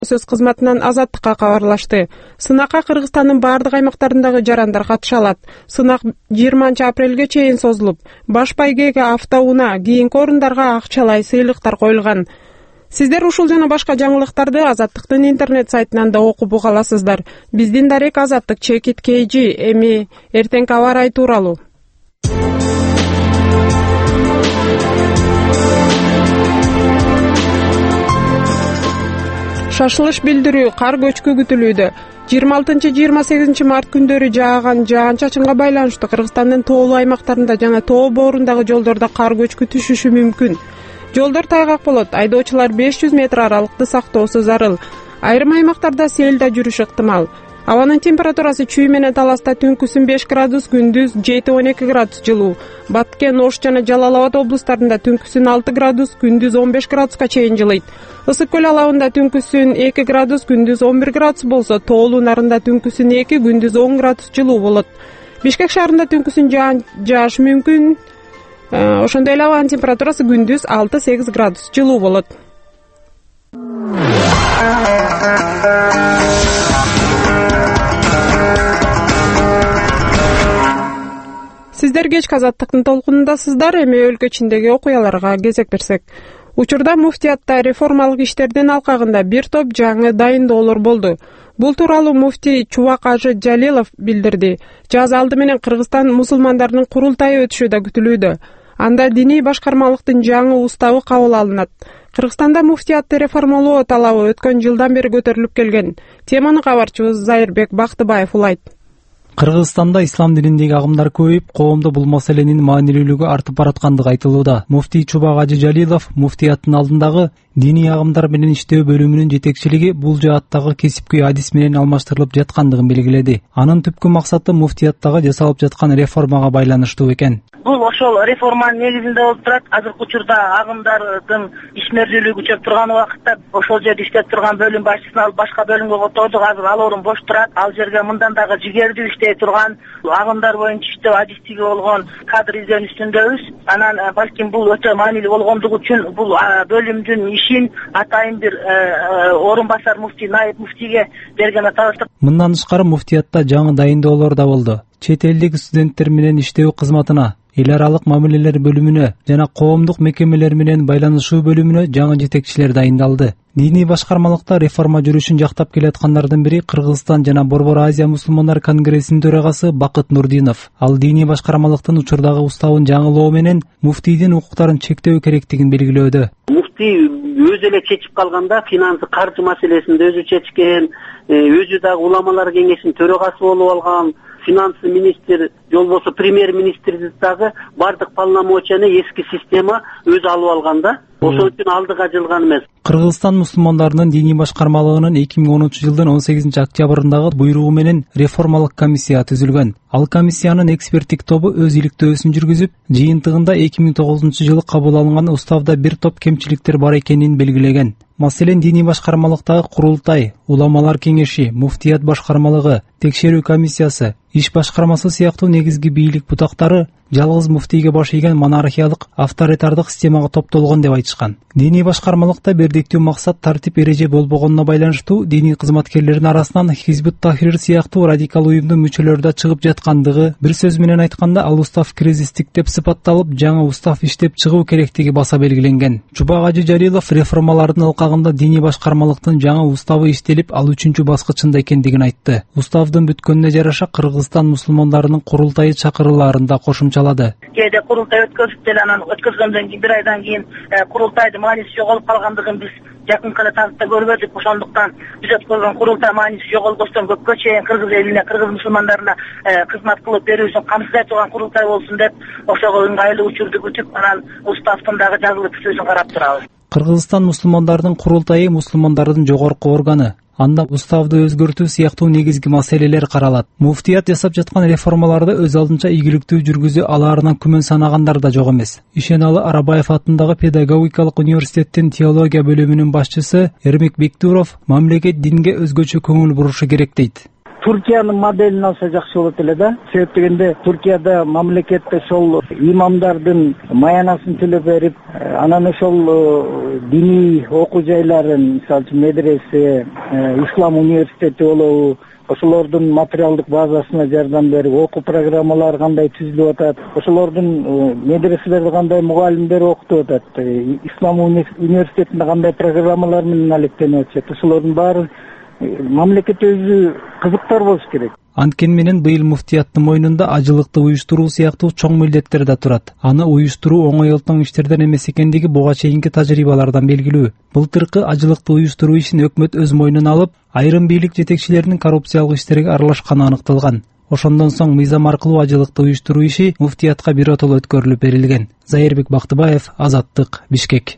Сөз кызматынан Азаттыкка кабарлашты. Сынакка Кыргызстандын бардык аймактарындагы жарандар катыша алат. Сынак 20 апрелге чейин созулуп, баш байгеге автоунаа, кийинки орундарга акчалай сыйлыктар коюлган. Сиздер ушул жана башка жаңылыктарды Азаттыктын интернет сайтынан да окуп уга аласыздар. Биздин дарек Азаттык чекит KG. Эми эртеңки аба ырайы тууралуу. Шашылыш билдирүү, кар көчкү күтүлүүдө. 26-28 март күндөрү жааган жаан-чачынга байланыштуу Кыргызстандын тоолуу аймактарында жана тоо боорундагы жолдордо кар көчкү түшүшү мүмкүн. Жолдор тайгак болот. Айдоочулар 500 метр аралыкты сактоосу зарыл. Айрым аймактарда сел да жүрүшү ыктымал. Абанын температурасы чүй менен таласта түнкүсүн 5 градус, күндүз 7-12 градус жылуу. Баткен, Ош жана Жалал Абад облустарында түнкүсүн 6 градус, күндүз 15 градуска чейин жылыйт. Ысык көл алабында түнкүсүн 2 градус, күндүз 11 градус болсо, тоолуу нарында түнкүсүн 2, күндүз 10 градус жылуу болот. Бишкек шаарында түнкүсүн жаан жааш мүмкүн. Ошондой эле абанын температурасы күндүз 6-8 градус жылуу болот. Сиздер кечки Азаттыктын толкунундасыздар. Эми өлкө ичиндеги окуяларга кезек берсек. Учурда муфтиятта реформалык иштердин алкагында бир топ жаңы дайындоолор болду. Бул тууралуу муфтий Чубак Ажы Жалилов билдирди. Жаз алды менен Кыргызстан мусулмандарынын курултайы өтүшү да күтүлүүдө. Анда диний башкармалыктын жаңы уставы кабыл алынат. Кыргызстанда муфтиятты реформалоо талабы өткөн жылдан бери көтөрүлүп келген. Теманы кабарчыбыз Зайырбек Бактыбаев улайт. Кыргызстанда ислам дининдеги агымдар көбөйүп, коомдо бул маселенин маанилүүлүгү артып бараткандыгы айтылууда. Муфтий Чубак Ажы Жалилов муфтияттын алдындагы диний агымдар менен иштөө бөлүмүнүн жетекчилиги бул жааттагы кесипкөй адис менен алмаштырылып жаткандыгын белгиледи. Анын түпкү максаты муфтияттагы жасалып жаткан реформага байланыштуу экен. Бул ошол реформанын негизинде болуп турат. Азыркы учурда агымдардын ишмердүүлүгү күчөп турган убакытта ошол жерде иштеп турган бөлүм башчысын алып башка бөлүмгө котордук. Азыр ал орун бош турат. Ал жерге мындан дагы жигердүү иштей турган, агымдар боюнча иштөө адистиги болгон кадр издөө үстүндөбүз. Анан балким бул өтө маанилүү болгондугу үчүн бул бөлүмдүн ишин атайын бир орун басар муфтий, найып муфтийге берген атабыз. Мындан тышкары муфтиятта жаңы дайындоолор да болду. Чет элдик студенттер менен иштөө кызматына, эл аралык мамилелер бөлүмүнө жана коомдук мекемелер менен байланышуу бөлүмүнө жаңы жетекчилер дайындалды. Диний башкармалыкта реформа жүрүшүн жактап келаткандардын бири Кыргызстан жана Борбор Азия мусулмандар конгрессинин төрагасы Бакыт Нурдинов. Ал диний башкармалыктын учурдагы уставын жаңылоо менен муфтийдин укуктарын чектөө керектигин белгилөөдө. Муфтий өзү эле чечип калганда финансы, каржы маселесин да өзү чечкен, өзү дагы уламалар кеңешинин төрагасы болуп алган. Финансы министр, жолбосо премьер-министрди дагы бардык полномочияны эски система өзү алып алганда, ошол үчүн алдыга жылган эмес. Кыргызстан мусулмандарынын диний башкармалыгынын 2010 жылдын 18 октябрындагы буйругу менен реформалык комиссия түзүлгөн. Ал комиссиянын эксперттик тобу өз иликтөөсүн жүргүзүп, жыйынтыгында 2009 жылы кабыл алынган уставда бир топ кемчиликтер бар экенин белгилеген. Маселен, диний башкармалыктагы курултай, уламалар кеңеши, муфтият башкармалыгы, текшерүү комиссиясы, иш башкармасы сыяктуу негизги бийлик бутактары жалгыз муфтийге баш ийген монархиялык авторитардык системага топтолгон деп айтышкан. Диний башкармалыкта бирдиктүү максат, тартип эреже болбогонуна байланыштуу диний кызматкерлердин арасынан Хизбут Тахрир сыяктуу радикал уюмдун мүчөлөрү да чыгып жаткандыгы, бир сөз менен айтканда, ал устав кризистик деп сыпатталып, жаңы устав иштеп чыгуу керектиги баса белгиленген. Чубак Ажы Жалилов реформалардын алкагында диний башкармалыктын жаңы уставы иштелип, ал 3-чү баскычында экендигин айтты. Уставдын бүткөнүнө жараша Кыргызстан мусулмандарынын курултайы чакырылаарында кошумчалады. Кээде курултай өткөзүп деле анан өткөзгөндөн кийин бир айдан кийин курултайдын мааниси жоголуп калгандыгын биз жакынкы эле таныта көрбөдүк. Ошондуктан биз өткөргөн курултай мааниси жоголбостон көпкө чейин кыргыз элине, кыргыз мусулмандарына кызмат кылып берүүсүн камсыздай турган курултай болсун деп ошого ыңгайлуу учурду күтүп, анан уставдын дагы жазылып түзүүсүн карап турабыз. Кыргызстан мусулмандарынын курултайы мусулмандардын жогорку органы. Анда уставды өзгөртүү сыяктуу негизги маселелер каралат. Муфтият жасап жаткан реформаларды өз алдынча ийгиликтүү жүргүзө алаарынан күмөн санагандар да жок эмес. Ишеналы Арабаев атындагы педагогикалык университеттин теология бөлүмүнүн башчысы Эрмек Бектуров мамлекет динге өзгөчө көңүл бурушу керек дейт. Туркиянын моделин алса жакшы болот эле да. Себеп дегенде Туркияда мамлекетте ошол имамдардын маянасын төлөп берип, анан ошол диний окуу жайларын, мисалы үчүн медресе, ислам университети болобу, ошолордун материалдык базасына жардам берип, окуу программалары кандай түзүлүп атат, ошолордун медреселерде кандай мугалимдер окутуп атат, ислам университетинде кандай программалар менен алектенип атышат, ошолордун баары мамлекет өзү кызыктар болуш керек. Анткени менен быйыл муфтияттын мойнунда ажылыкты уюштуруу сыяктуу чоң милдеттер да турат. Аны уюштуруу оңой олтоң иштерден эмес экендиги буга чейинки тажрыйбалардан белгилүү. Былтыркы ажылыкты уюштуруу ишин өкмөт өз мойнуна алып, айрым бийлик жетекчилеринин коррупциялык иштерге аралашканы аныкталган. Ошондон соң мыйзам аркылуу ажылыкты уюштуруу иши муфтиятка биротоло өткөрүлүп берилген. Зайырбек Бактыбаев, Азаттык, Бишкек.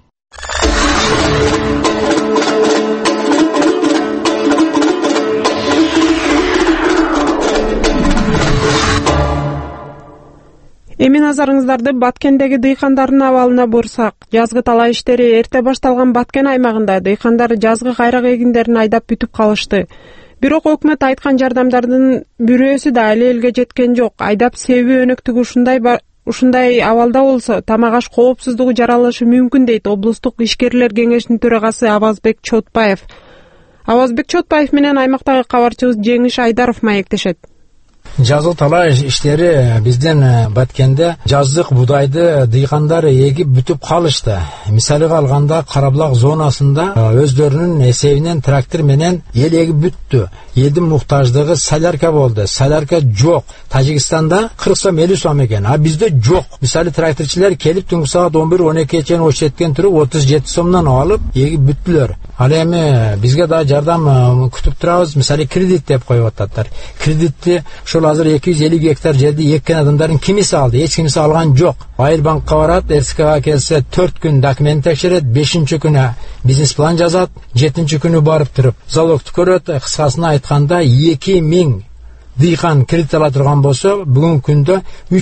Эми назарыңыздарды Баткендеги дыйкандардын абалына бурсак. Жазгы талаа иштери эрте башталган Баткен аймагында дыйкандар жазгы кайрак эгиндерин айдап бүтүп калышты. Бирок өкмөт айткан жардамдардын бирөөсү да али элге жеткен жок. Айдап себүү өнөктүгү ушундай абалда болсо, тамак аш коопсуздугу жаралышы мүмкүн дейт облустук ишкерлер кеңешинин төрагасы Авазбек Чотбаев. Авазбек Чотбаев менен аймактагы кабарчыбыз Жеңиш Айдаров маектешет. Жазгы талаа иштери биздин Баткенде жаздык будайды дыйкандар эгип бүтүп калышты. Мисалга алганда Карабулак зонасында өздөрүнүн эсебинен трактор менен эл эгип бүттү. Элдин муктаждыгы солярка болду. Солярка жок. Тажикстанда 40 сом 50 сом экен, а бизде жок. Мисалы тракторчулар келип түнкү саат 11-12 чейин очеткен туруп 37 сомдон алып эгип бүттүлөр. Ал эми бизге да жардам күтүп турабыз. Мисалы кредит деп коюп ататтар. Кредитти ошол азыр 250 гектар жерди эккен адамдардын кимиси алды? Эч кимиси алган жок. Айырбанкка барат, РСКга келсе 4 күн документ текшерет, 5-нчи күнү бизнес план жазат, 7-нчи күнү барып туруп залогду көрөт. Кыскасына айтканда 2000 дыйкан кредит ала турган болсо, бүгүнкү күндө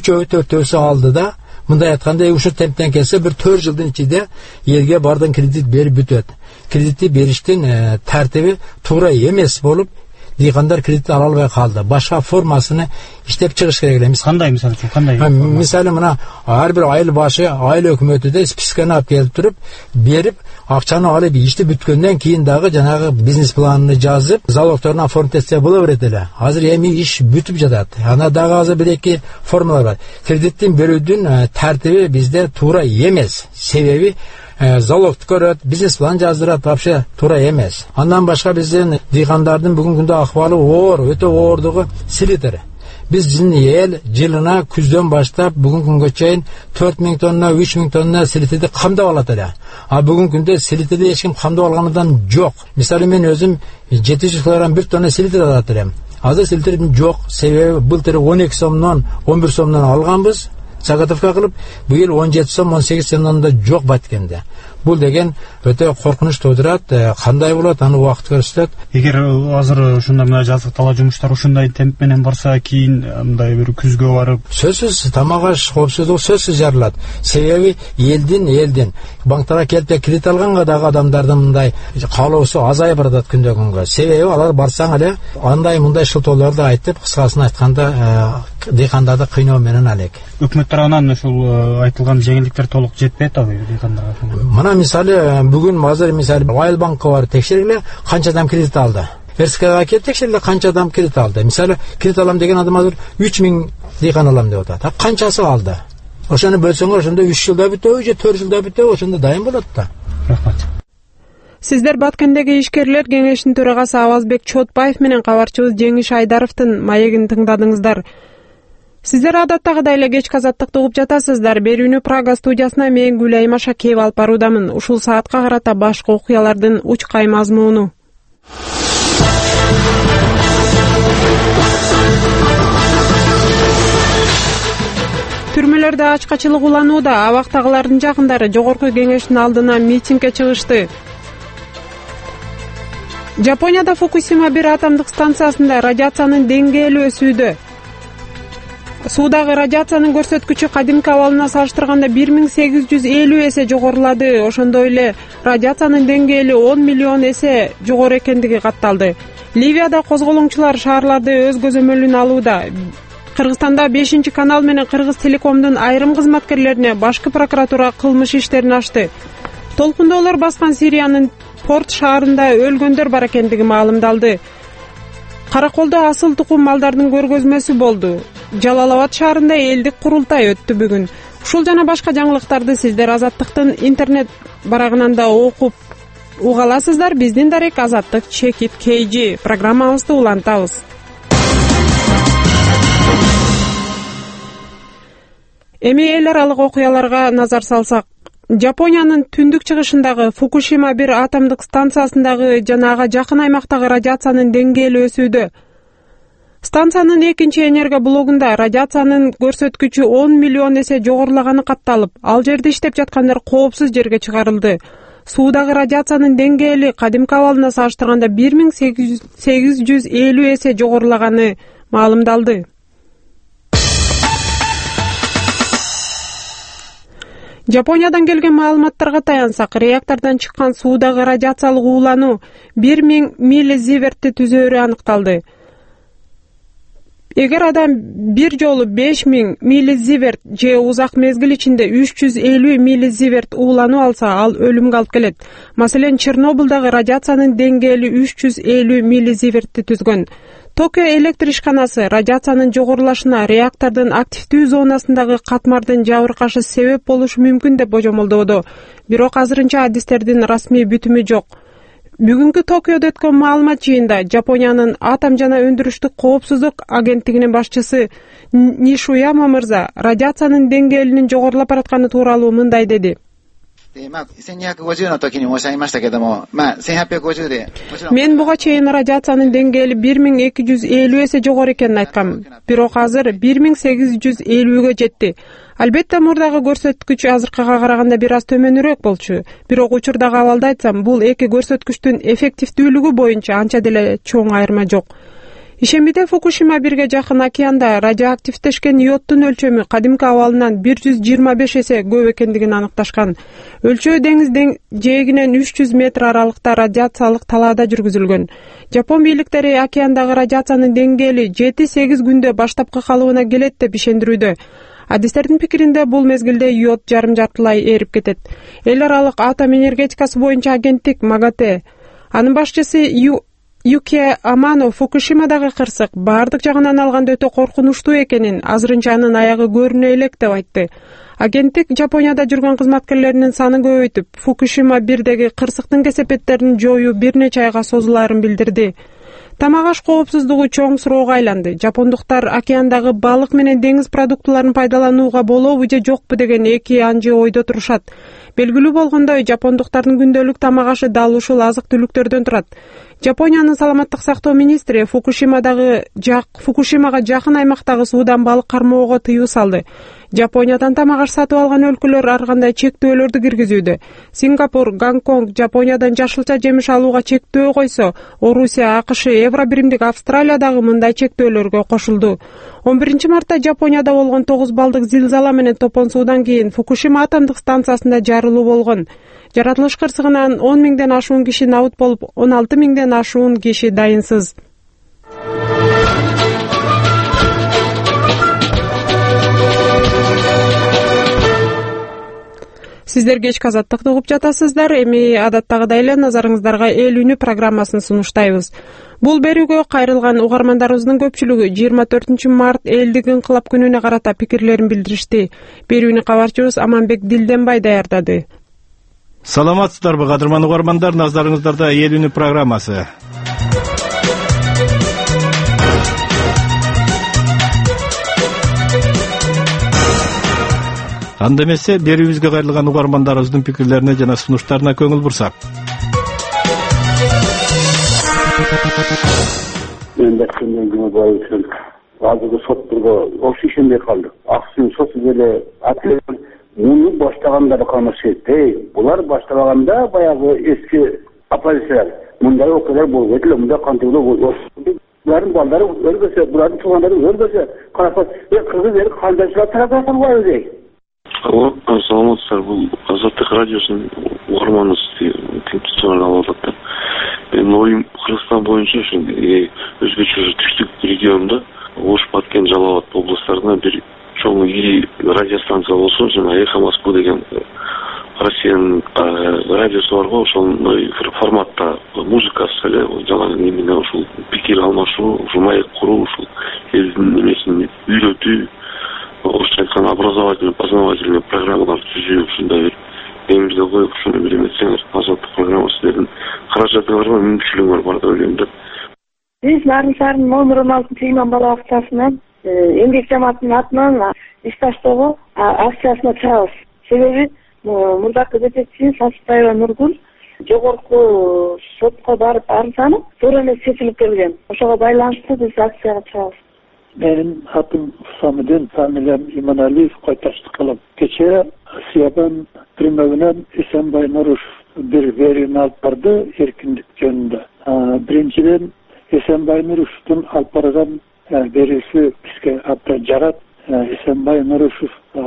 3-4 алды да. Мындай айтканда ушу темптен келсе бир 4 жылдын ичинде элге бардын кредит берип бүтөт. Кредитти бериштин тартиби туура эмес болуп, дыйкандар кредит ала албай калды. Башка формасыны иштеп чыгыш керек эле. Кандай мисалы үчүн кандай? Мисалы мына ар бир айыл башы айыл өкмөтүдө списканы алып келип туруп, берип, акчаны алып ишти бүткөндөн кийин дагы жанагы бизнес планын жазып, залогторуна оформить этсе боло берет эле. Азыр эми иш бүтүп жатат. Ана дагы азыр бир-эки формалар бар. Кредиттин берүүдүн тартиби бизде туура эмес. Себеби залогду көрөт, бизнес план жаздырат, вообще туура эмес. Андан башка биздин дыйкандардын бүгүнкү күндө акыбалы оор, өтө оордугу селитер. Биздин эл жылына күздөн баштап бүгүнкү күнгө чейин 4000 тонна, 3000 тонна селитиди камдап алат эле. А бүгүнкү күндө селитиди эч ким камдап алгандан жок. Мисалы мен өзүм 700 кг 1 тонна селитир алат элем. Азыр селитирим жок. Себеби былтыр 12 сомдон 11 сомдон алганбыз. Заготовка кылып, быйыл 17 сом 18 сомдон да жок Баткенде. Бул деген өтө коркунуч туудурат. Кандай болот, аны убакыт көрсөтөт. Эгер азыр ушундай мына жазгы талаа жумуштары ушундай темп менен барса, кийин мындай бир күзгө барып, сөзсүз тамак аш коопсуздугу сөзсүз жарылат. Себеби элдин банктарга келип кредит алганга дагы адамдардын мындай каалоосу азайып барат күндөн күнгө. Себеби алар барсаң эле андай мындай шылтоолорду айтып, кыскасын айтканда дыйкандарды кыйноо менен алек. Өкмөт тарабынан ушул айтылган жеңилдиктер толук жетпейт да дыйкандарга. Мына мисалы бүгүн азыр мисалы Айыл банкка барып текшергиле, канча адам кредит алды. РСКга келип текшергиле, канча адам кредит алды. Мисалы кредит алам деген адам азыр 3000 дыйкан алам деп атат. А канчасы алды? Ошону бөлсөңөр ошондо 3 жылда бүтөбү же 4 жылда бүтөбү, ошондо дайын болот да. Рахмат. Сиздер Баткендеги ишкерлер кеңешинин төрагасы Авазбек Чотбаев менен кабарчыбыз Жеңиш Айдаровдун маегин тыңдадыңыздар. Сиздер адаттагыдай эле кечки азаттыкты угуп жатасыздар. Берүүнү Прага студиясына мен Гүлайым Ашакеев алып баруудамын. Ушул саатка карата башкы окуялардын учкай мазмуну. Түрмөлөрдө ачкачылык уланууда. Абактагылардын жакындары жогорку кеңештин алдына митингге чыгышты. Жапонияда Фукусима 1 атомдук станциясында радиациянын деңгээли өсүүдө. Суудагы радиациянын көрсөткүчү кадимки абалына салыштырганда 1850 эсе жогорулады. Ошондой эле радиациянын деңгээли 10 миллион эсе жогору экендиги катталды. Ливияда козголоңчулар шаарларды өз көзөмөлүнө алууда. Кыргызстанда 5-канал менен Кыргыз Телекомдун айрым кызматкерлерине башкы прокуратура кылмыш иштерин ачты. Толкундоолор баскан Сириянын Порт шаарында өлгөндөр бар экендиги маалымдалды. Караколдо асыл тукум малдардын көргөзмөсү болду. Жалал-Абад шаарында элдик курултай өттү бүгүн. Ушул жана башка жаңылыктарды сиздер Азаттыктын интернет барагынан да окуп уга аласыздар. Биздин дарек Азаттык Чекит KG программабызды улантабыз. Эми эл аралык окуяларга назар салсак, Жапониянын түндүк чыгышындагы Фукушима 1 атомдук станциясындагы жана ага жакын аймактагы радиациянын деңгээли өсүүдө. Станциянын экинчи энергоблогунда радиациянын көрсөткүчү 10 миллион эсе жогорулаганы катталып, ал жерде иштеп жаткандар коопсуз жерге чыгарылды. Суудагы радиациянын деңгээли кадимки абалына салыштырганда 1850 эсе жогорулаганы маалымдалды. Жапониядан келген маалыматтарга таянсак, реактордон чыккан суудагы радиациялык уулануу 1000 миллизивертти түзөөрү аныкталды. Эгер адам бир жолу 5000 миллизиверт же узак мезгил ичинде 350 миллизиверт уулануу алса, ал өлүмгө алып келет. Маселен, Чернобылдагы радиациянын деңгээли 350 миллизивертти түзгөн. Токио электр ишканасы радиациянын жогорулашына реактордун активдүү зонасындагы катмардын жабыркашы себеп болушу мүмкүн деп божомолдоодо. Бирок азырынча адистердин расмий бүтүмү жок. Бүгүнкү Токиодо өткөн маалымат жыйында Жапониянын атом жана өндүрүштүк коопсуздук агенттигинин башчысы Нишуяма мырза радиациянын деңгээлинин жогорулап баратканы тууралуу мындай деди. Мен буга чейин радиациянын деңгээли 1250 эсе жогору экенин айткам. Бирок азыр 1850ге жетти. Албетте мурдагы көрсөткүч азыркыга караганда бир аз төмөнүрөөк болчу. Бирок учурдагы абалды айтсам, бул эки көрсөткүчтүн эффективдүүлүгү боюнча анча деле чоң айырма жок. Ишембиде Фукушима 1ге жакын океанда радиоактивдешкен йодтун өлчөмү кадимки абалынан 125 эсе көп экендигин аныкташкан. Өлчөө деңиз жээгинен 300 метр аралыкта радиациялык талаада жүргүзүлгөн. Жапон бийликтери океандагы радиациянын деңгээли 7-8 күндө баштапкы калыбына келет деп ишендирүүдө. Адистердин пикиринде бул мезгилде йод жарым-жартылай эрип кетет. Эл аралык атом энергетикасы боюнча агенттик МАГАТЭ анын башчысы Юки Амано Фукушимадагы кырсык бардык жагынан алганда өтө коркунучтуу экенин, азырынча анын аягы көрүнө элек деп айтты. Агенттик Жапонияда жүргөн кызматкерлеринин санын көбөйтүп, Фукушима 1деги кырсыктын кесепеттерин жоюу бир нече айга созулаарын билдирди. Тамак аш коопсуздугу чоң суроого айланды. Жапондуктар океандагы балык менен деңиз продуктуларын пайдаланууга болобу же жокпу деген эки анжы ойдо турушат. Белгилүү болгондой, жапондуктардын күндөлүк тамак ашы дал ушул азык-түлүктөрдөн турат. Жапониянын саламаттык сактоо министри Фукушимага жакын аймактагы суудан балык кармоого тыюу салды. Жапониядан тамак аш сатып алган өлкөлөр ар кандай чектөөлөрдү киргизүүдө. Сингапур, Гонконг Жапониядан жашылча жемиш алууга чектөө койсо, Орусия, АКШ, Евро биримдик Австралия дагы мындай чектөөлөргө кошулду. 11-мартта Жапонияда болгон 9 балдык зилзала менен топон суудан кийин Фукушима атомдук станциясында жарылуу болгон. Жаратылыш кырсыгынан 10 миңден ашуун киши набыт болуп, 16 миңден ашуун киши дайынсыз. Сиздер кечки Азаттыкты угуп жатасыздар. Эми адаттагыдай эле назарыңыздарга Эл үнү программасын сунуштайбыз. Бул берүүгө кайрылган угармандарыбыздын көпчүлүгү 24 март элдик инкылап күнүнө карата пикирлерин билдиришти. Берүүнү кабарчыбыз Аманбек Дилденбай даярдады. Саламатсыздарбы, кадырман угармандар, назарыңыздарда Эл үнү программасы. Анда эмесе берүүбүзгө кайрылган угармандарыбыздын пикирлерине жана сунуштарына көңүл бурсак. Мен дастандын жумабай үчүн азыркы соттурга окшо ишенбей калдык. Аксын сот деле атып муну баштагандары калмаш керек. Булар баштабаганда баягы эски оппозиция мындай окуялар болбойт эле, мындай кантип болот. Булардын балдары өлбөсө, булардын туугандары өлбөсө, карап, кыргыз эл кандайчылар тарапынан албайбы дейт. Алло, саламатсыздар. Бул Азаттык радиосунун угарманыбыз тинтип чыгарып атат да. Менин оюм Кыргызстан боюнча ушул өзгөчө түштүк регионунда Ош, Баткен, Жалал Абад областарында бир чоң ири радиостанция болсо, жана Эхо Москвы деген Россиянын радиосу бар го, ошондой форматта музыкасы эле жана эмне ушул пикир алмашуу, ушул маек куруу, ушул элдин эмесин үйрөтүү, орусча айтканда образовательный, познавательный программалар түзүү, ушундай бир эмизде коюп, ушуну бир эметсеңер, азаттык программасы силердин каражатыңарга мүмкүнчүлүгүңөр бар деп ойлойм да. Биз Нарын шаарынын номер 16 имам бала акчасынан эмгек жамаатынын атынан иш таштоого акциясына чыгабыз. Себеби мурдакы жетекчи Сачпаева Нургүл жогорку сотко барып арызданып, туура эмес чечилип келген. Ошого байланыштуу биз акцияга чыгабыз. Benim adım Samidin, familiyam İmanaliyev, Koytaşlı Kalım. Geçe Asiyaban Primavinen Esenbay Nuruş bir verini alıp vardı erkinlik yönünde. Birinciden Esenbay Nuruş'un alıp vargan verisi bizge abdan jarat. Esenbay Nuruş'un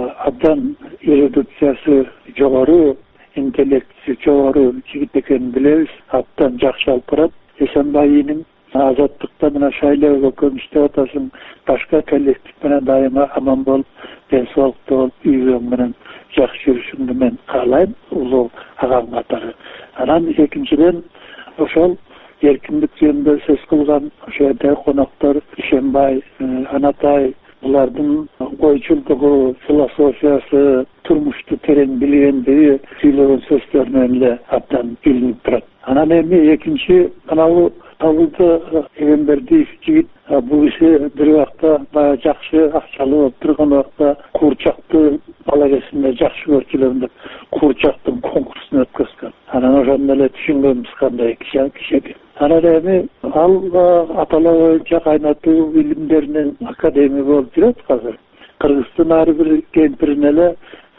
abdan eruditsiyası joğarı, intelektisi joğarı jigit ekenini bileriz. Abdan jakşı alıp varat. Esenbay'ın azatlıkta mına şaylevga kömüşte otasın, başka kollektif mına daima aman bol, densoğlukta ol, üyüven mına jakşı yürüsünü men kalayım, ulu ağam katarı. Anan ikinciden, oşol erkinlik yönünde söz kılgan, oşayda konaklar, İşenbay, Anatay, bulardın koyuculduğu, filosofiyası, turmuştu terin bilgendiği, söyleyen sözlerine abdan bilinip durat. Anan emi ikinci, analı Avulda Egenberdiyev jigit bu işi bir vaqtda baya jakşı akçalı bolup turgan vaqtda Kurçakты bala kesinde jakşı görkülemde Kurçaktın konkursunu ötközgөн. Anan oşonda ele düşüngönbüz kanday kişi. Anan emi al atalar boyunca kaynatуу bilimlerinin akademi bolup жүрөт hazır. Kırgızstan arı bir kempirin ele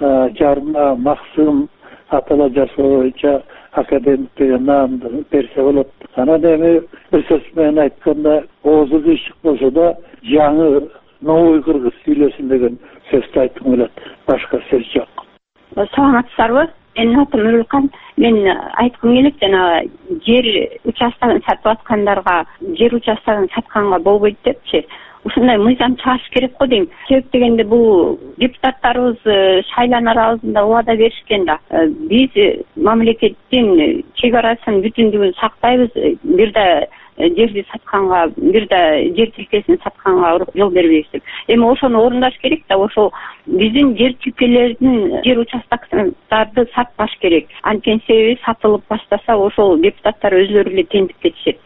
Jarma, Maksım, atalar jaşı boyunca akademik namdı berse bolup. Ana demi bir sözmen aytkanda oğuzu kıyışık bolsa da жаңы новый Kırgız süйлөsүн деген сөздү айткым келет. Башка сөз жок. Саламатсыздарбы? Менин атым Ülkan. Мен айткым келет, жана жер участкасын сатып аткандарга, жер участкасын сатканга болбойт депчи. Ушундай мыйзам чыгарыш керек го дейм. Себеп дегенде бул депутаттарыбыз шайланар алдында убада беришкен да. Биз мамлекеттин чек арасын бүтүндүгүн сактайбыз. Бир да жерди сатканга, бир да жер тилкесин сатканга жол бербейбиз деп. Эми ошону орундаш керек да, ошол биздин жер тилкелердин жер участкаларды сатпаш керек. Анткени себеби сатылып баштаса ошол депутаттар өзлөрү эле тендип кетишет.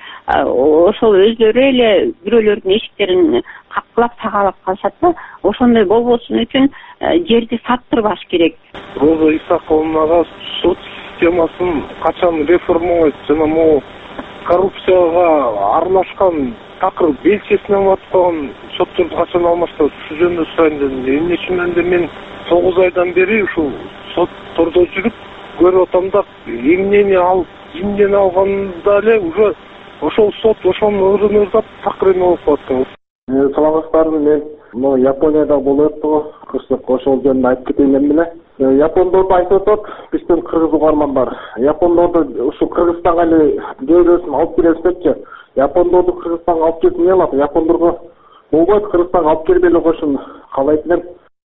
Ошол өзлөрү эле бирөөлөрдүн эшиктерин каккылап тагалап калышат да, ошондой болбосун үчүн жерди саттырбаш керек. Роза Исаковнага сот системасын качан реформалайт жана могу коррупцияга аралашкан такыр белчесинен аткан сотторду качан алмаштырат, ушу жөнүндө сурайын дедим. Эмне үчүн энди мен 9 айдан бери ушул соттордо жүрүп көрүп атам да, эмнени алып, кимден алганда эле уже ошол сот ошону ырынырдап такыр эме болуп калат. Саламатсыздарбы, мен могу Японияда болуп атты, кырсык ошол жөнүндө айтып кетейин эле. Япондорду айтып атат, биздин кыргыз угармандар. Япондорду ушу Кыргызстанга эле дөөлөсүн алып келебиз депчи. Япондорду Кыргызстанга алып келип эмне кылат? Япондорго болбойт, Кыргызстанга алып келбей эле койшун каалайтын.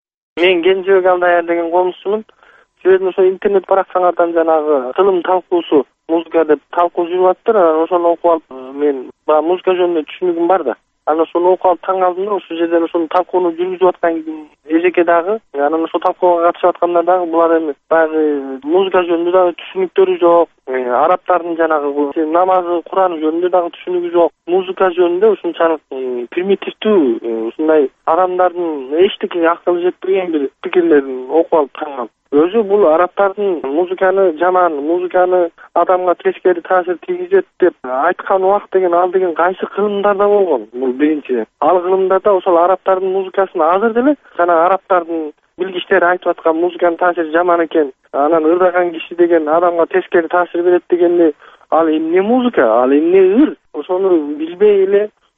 Мен Кенжебек Алдаяр деген комузчумун. Силердин ошо интернет баракчаңардан жанагы тылым талкуусу, музыка деп талкуу жүрүп аттыр. Ошону окуп алып, мен баягы музыка жөнүндө түшүнүгүм бар да. Анан ошону окуп алып таң калдым да, ошол жерден ошону талкууну жүргүзүп аткан эжеке дагы, анан ошол талкууга катышып аткандар дагы булар эми баягы музыка жөнүндө дагы түшүнүктөрү жок. Арабтардын жанагы намазы, Кураны жөнүндө дагы түшүнүгү жок. Музыка жөнүндө ушунчалык примитивдүү, ушундай адамдардын эчтеке акылы жетпеген бир пикирлерин окуп алып таң калдым. Өзү бул арабтардын музыканы жаман, музыканы адамга тескери таасир тийгизет деп айткан убакыт деген ал деген кайсы кылымдарда болгон? Бул биринчи. Ал кылымдарда ошол арабтардын музыкасын азыр деле жана арабтардын билгичтери айтып аткан музыканын таасири жаман экен. Анан ырдаган киши деген адамга тескери таасир берет дегенде ал эмне музыка, ал эмне ыр? Ошону билбей эле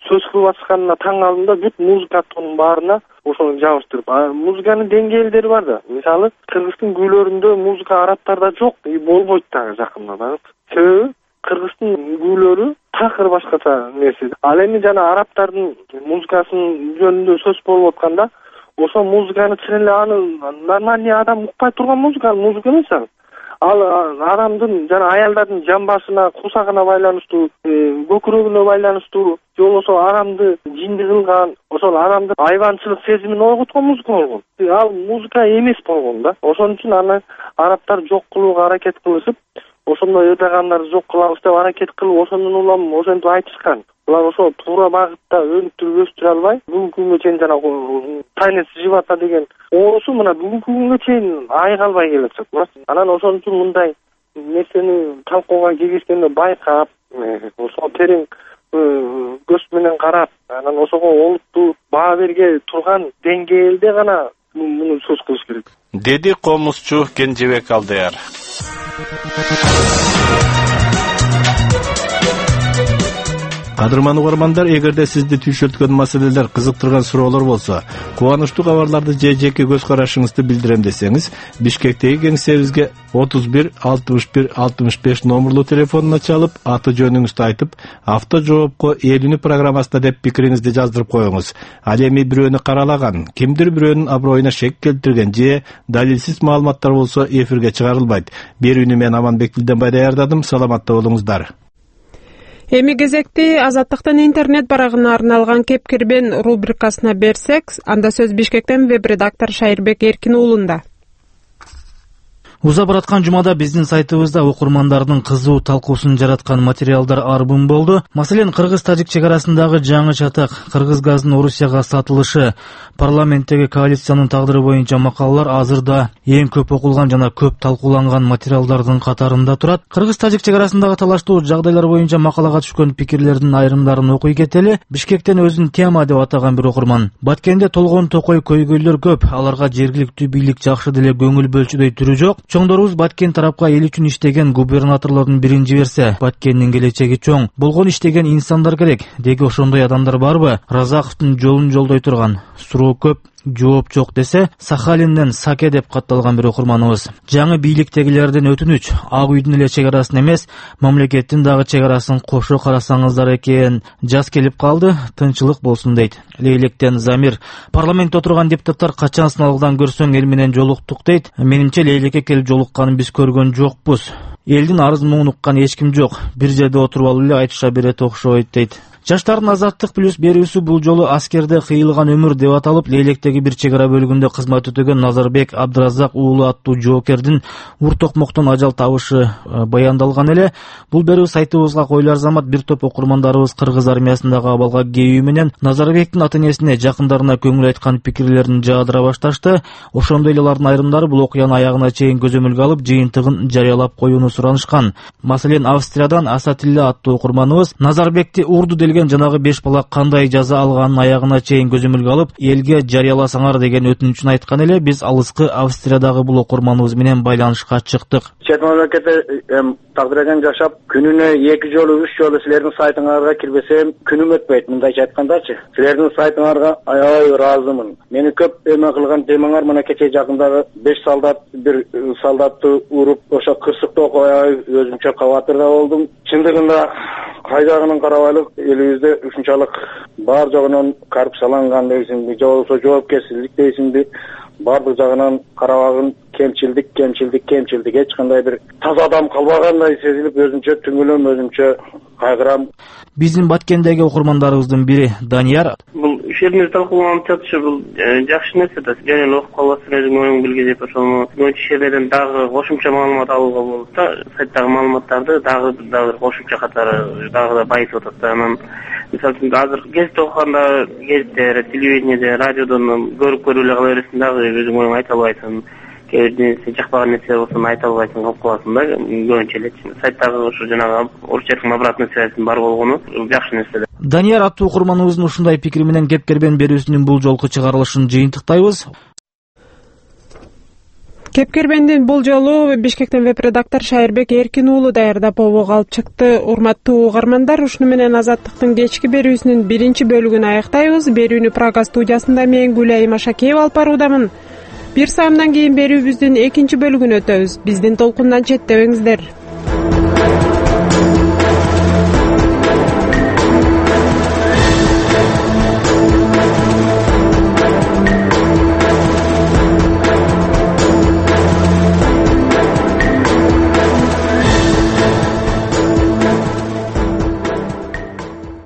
сөз кылып атканына таң калдым да, бүт музыка аттоонун баарына ошону жабыштырып. Музыканын деңгээлдери бар да. Мисалы, кыргыздын күйлөрүндө музыка арабтарда жок, болбойт дагы жакында да. Себеби кыргыздын күйлөрү такыр башкача нерсе. Ал эми жана арабтардын музыкасынын жөнүндө сөз болуп атканда, ошо музыканы чын эле аны нормальный адам укпай турган музыка эмес ал. Ал адамдын жана аялдардын жамбашына, кусагына байланыштуу, көкүрөгүнө байланыштуу, же болбосо адамды жинди кылган, ошол адамдын айбанчылык сезимин ойготкон музыка болгон. Ал музыка эмес болгон да. Ошон үчүн аны арабтар жок кылууга аракет кылышып, ошондой ыдагандарды жок кылабыз деп аракет кылып, ошондон улам ошентип айтышкан. Булар ошо туура багытта өнүктүрүп өстүрө албай, бүгүнкү күнгө чейин жана танец живота деген оорусу мына бүгүнкү күнгө чейин айыгалбай келатат. Анан ошон үчүн мындай нерсени талкууга киргизгенде байкап, ошо терең көз менен карап, анан ошого олуттуу баа берге турган деңгээлде гана муну сөз кылыш керек. Деди комузчу Кенжебек Алдаяр. Кадырман угармандар, эгерде сизди түйшөлткөн маселелер кызыктырган суроолор болсо, кубанычтуу кабарларды же жеке көз карашыңызды билдирем десеңиз, Бишкектеги кеңсебизге 31 61 65 номерлуу телефонуна чалып, аты жөнүңүздү айтып, авто жоопко эл үнү программасында деп пикириңизди жаздырып коюңуз. Ал эми бирөөнү каралаган, кимдир бирөөнүн аброюна шек келтирген же далилсиз маалыматтар болсо эфирге чыгарылбайт. Берүүнү мен Аманбек Билденбай даярдадым. Саламатта болуңуздар. Эми кезекти Азаттыктын интернет барагына арналган кепкирбен рубрикасына берсек, анда сөз Бишкектен веб-редактор Шайырбек Эркин уулунда. Уза бараткан жумада биздин сайтыбызда окурмандардын кызуу талкуусун жараткан материалдар арбын болду. Маселен, кыргыз-тажик чек арасындагы жаңы чатак, кыргыз газынын Орусияга сатылышы, парламенттеги коалициянын тагдыры боюнча макалалар азырда эң көп окулган жана көп талкууланган материалдардын катарында турат. Кыргыз-тажик чек арасындагы талаштуу жагдайлар боюнча макалага түшкөн пикирлердин айрымдарын окуй кетели. Бишкектен өзүн тема деп атаган бир окурман: Баткенде толгон токой көйгөйлөр көп, аларга жергиликтүү бийлик жакшы деле көңүл бөлчүдөй түрү жок. Чоңдорубуз Баткен тарапка эл үчүн иштеген губернаторлордун бирин жиберсе, Баткендин келечеги чоң. Болгон иштеген инсандар керек. Деги ошондой адамдар барбы? Разаковдун жолун жолдой турган. Суроо көп, жооп жок десе, Сахалинден Саке деп катталган бир окурманыбыз. Жаңы бийликтегилерден өтүнүч, Ак үйдүн эле чек арасын эмес, мамлекеттин дагы чек арасын кошо карасаңыздар экен. Жаз келип калды, тынчылык болсун дейт. Лейлектен Замир: парламентте отурган депутаттар качан сыналгыдан көрсөң эл менен жолуктук дейт. Менимче Лейлекке келип жолукканын биз көргөн жокпуз. Элдин арыз муңун уккан эч ким жок. Бир жерде отуруп алып эле айтыша берет окшойт дейт. Жаштардын Азаттык плюс берүүсү бул жолу аскерде кыйылган өмүр деп аталып, Лейлектеги бир чек ара бөлүгүндө кызмат өтөгөн Назарбек Абдыразак уулу аттуу жоокердин ур токмоктон ажал табышы баяндалган эле. Бул берүү сайтыбызга коюлар замат бир топ окурмандарыбыз кыргыз армиясындагы абалга кейүү менен Назарбектин ата-энесине, жакындарына көңүл айткан пикирлерин жаадыра башташты. Ошондой эле алардын айрымдары бул окуяны аягына чейин көзөмөлгө алып, жыйынтыгын жарыялап коюуну суранышкан. Маселен, Австриядан Асатилла аттуу окурманыбыз Назарбекти урду жанагы 5 бала кандай жаза алганын аягына чейин көзөмөлгө алып, элге жарыяласаңар деген өтүнүчүн айткан эле. Биз алыскы Австриядагы бул окурманыбыз менен байланышка чыктык. Чет мамлекетте тагдырген жашап, күнүнө 2 жолу 3 жолу силердин сайтыңарга кирбесем, күнүм өтпөйт. Мындайча айткандачы, силердин сайтыңарга аябай ыраазымын. Мени көп эме кылган темаңар мына кече жакындагы 5 солдат бир солдатты уруп, ошо кырсыктоо коюп, өзүмчө кабатырда болдум. Чындыгында кайдагынын карабайлык элибизде ушунчалык бар жогунан коррупцияланган дейсиңби, же болбосо жоопкерчилик дейсиңби, бардык жагынан карабагын кемчилдик эч кандай бир таза адам калбагандай сезилип, өзүмчө түңүлөм, өзүмчө кайгырам. Биздин Баткендеги окурмандарыбыздын бири Данияр: бул ишерimiz талкууланып жатышы бул жакшы нерсе да. Жана эле окуп калбастан өзүң оюң билгизип, ошону ишерден дагы кошумча маалымат алууга болот да. Сайттагы маалыматтарды дагы кошумча катары дагы да байытып атат да. Анан мисалы үчүн азыр гезит окуганда, гезиттер, телевидениеде, радиодон көрүп эле кала бересиң дагы, өзүң оюң айта албайсың. Сен жакпаган нерсе болсо айта албайсың, калып каласың да. Көбүнчө эле сайттагы ошо жанагы орусча обратный связьтин бар болгону жакшы нерсе. Данияр аттуу окурманыбыздын ушундай пикири менен кепкербен берүүсүнүн бул жолку чыгарылышын жыйынтыктайбыз. Кепкербендин бул жолу Бишкектен веб-редактор Шайырбек Эркин уулу даярдап обого алып чыкты. Урматтуу угармандар, ушуну менен Азаттыктын кечки берүүсүнүн биринчи бөлүгүн аяктайбыз. Берүүнү Прага студиясында мен Гүлайым Ашакеева алып баруудамын. Бир саамдан кийин берүүбүздүн экинчи бөлүгүнө өтөбүз. Биздин толкундан четтебеңиздер.